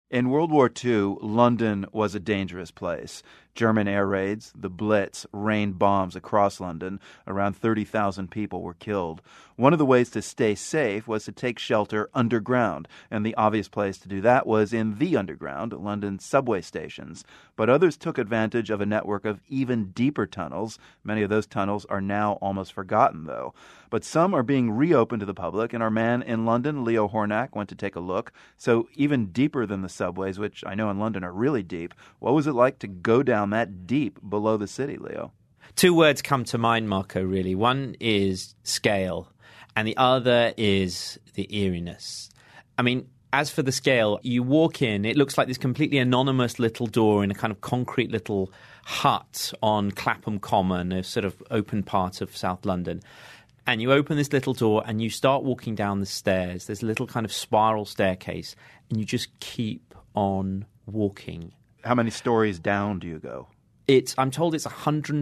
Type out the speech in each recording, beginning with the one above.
In World War II, London was a dangerous place. German air raids, the Blitz, rained bombs across London. Around 30,000 people were killed. One of the ways to stay safe was to take shelter underground, and the obvious place to do that was in the underground, London's subway stations. But others took advantage of a network of even deeper tunnels. Many of those tunnels are now almost forgotten, though. But some are being reopened to the public, and our man in London, Leo Hornak, went to take a look. So even deeper than the subways, which I know in London are really deep, what was it like to go down that deep below the city, Leo? Two words come to mind, Marco, really. One is scale, and the other is the eeriness. I mean, as for the scale, you walk in, it looks like this completely anonymous little door in a kind of concrete little hut on Clapham Common, a sort of open part of South London. And you open this little door and you start walking down the stairs. There's a little kind of spiral staircase, and you just keep on walking. How many stories down do you go? I'm told it's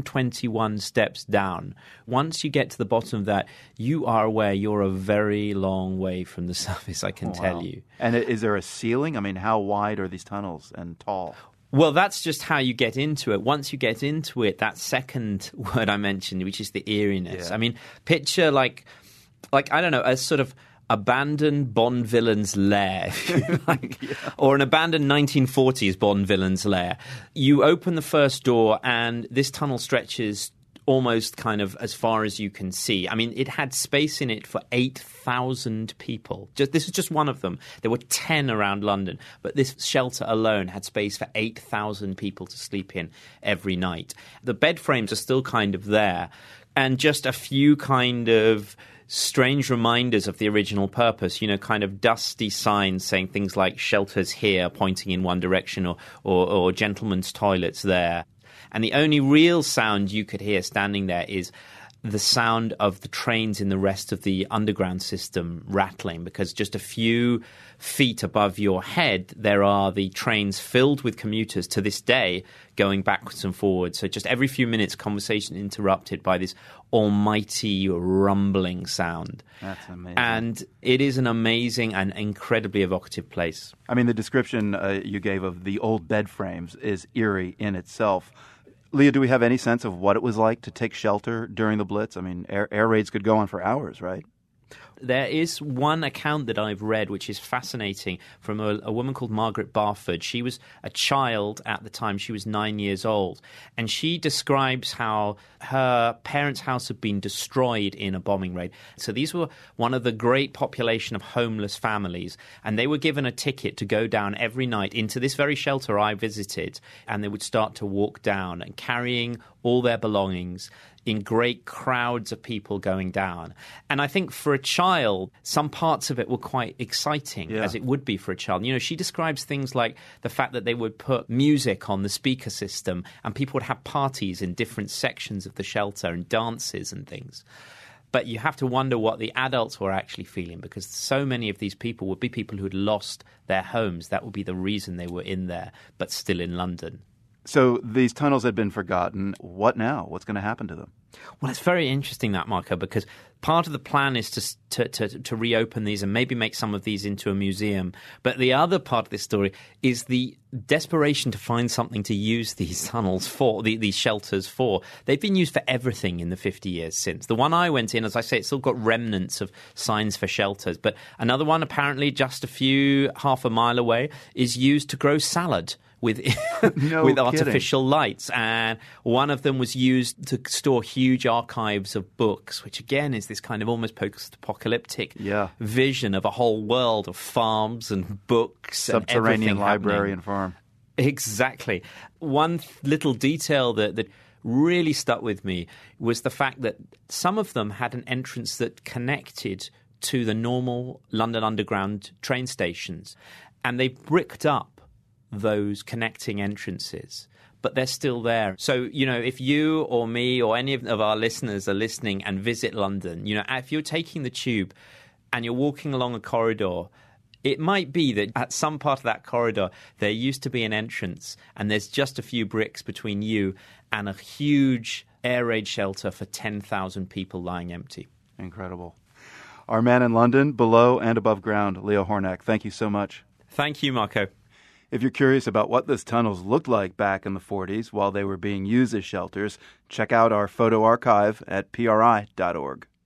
121 steps down. Once you get to the bottom of that, you are aware you're a very long way from the surface, I can tell you. And is there a ceiling? I mean, how wide are these tunnels and tall? Well, that's just how you get into it. Once you get into it, that second word I mentioned, which is the eeriness. Yeah. I mean, picture like I don't know, a sort of abandoned Bond villain's lair, if you like, or an abandoned 1940s Bond villain's lair. You open the first door, and this tunnel stretches almost kind of as far as you can see. I mean, it had space in it for 8,000 people. This is just one of them. There were 10 around London, but this shelter alone had space for 8,000 people to sleep in every night. The bed frames are still kind of there, and just a few kind of strange reminders of the original purpose, kind of dusty signs saying things like shelters here, pointing in one direction, or gentlemen's toilets there. And the only real sound you could hear standing there is the sound of the trains in the rest of the underground system rattling, because just a few feet above your head, there are the trains filled with commuters to this day going backwards and forwards. So just every few minutes, conversation interrupted by this almighty rumbling sound. That's amazing. And it is an amazing and incredibly evocative place. I mean, the description you gave of the old bed frames is eerie in itself. Leah, do we have any sense of what it was like to take shelter during the Blitz? I mean, air raids could go on for hours, right? There is one account that I've read which is fascinating from a woman called Margaret Barford. She was a child at the time. She was 9 years old. And she describes how her parents' house had been destroyed in a bombing raid. So these were one of the great population of homeless families. And they were given a ticket to go down every night into this very shelter I visited. And they would start to walk down and carrying all their belongings in great crowds of people going down. And I think for a child, some parts of it were quite exciting, as it would be for a child. She describes things like the fact that they would put music on the speaker system and people would have parties in different sections of the shelter and dances and things. But you have to wonder what the adults were actually feeling, because so many of these people would be people who had lost their homes. That would be the reason they were in there, but still in London. So these tunnels had been forgotten. What now? What's going to happen to them? Well, it's very interesting, that, Marco, because part of the plan is to reopen these and maybe make some of these into a museum. But the other part of this story is the desperation to find something to use these tunnels for, these shelters for. They've been used for everything in the 50 years since. The one I went in, as I say, it's still got remnants of signs for shelters. But another one, apparently just half a mile away, is used to grow salad with with artificial lights. And one of them was used to store huge archives of books, which again is this kind of almost post-apocalyptic vision of a whole world of farms and books. Subterranean and library happening. And farm. Exactly. One little detail that really stuck with me was the fact that some of them had an entrance that connected to the normal London Underground train stations. And they bricked up those connecting entrances, but they're still there. So, if you or me or any of our listeners are listening and visit London, if you're taking the tube and you're walking along a corridor, it might be that at some part of that corridor there used to be an entrance and there's just a few bricks between you and a huge air raid shelter for 10,000 people lying empty. Incredible. Our man in London, below and above ground, Leo Hornak. Thank you so much. Thank you, Marco. If you're curious about what those tunnels looked like back in the 40s while they were being used as shelters, check out our photo archive at PRI.org.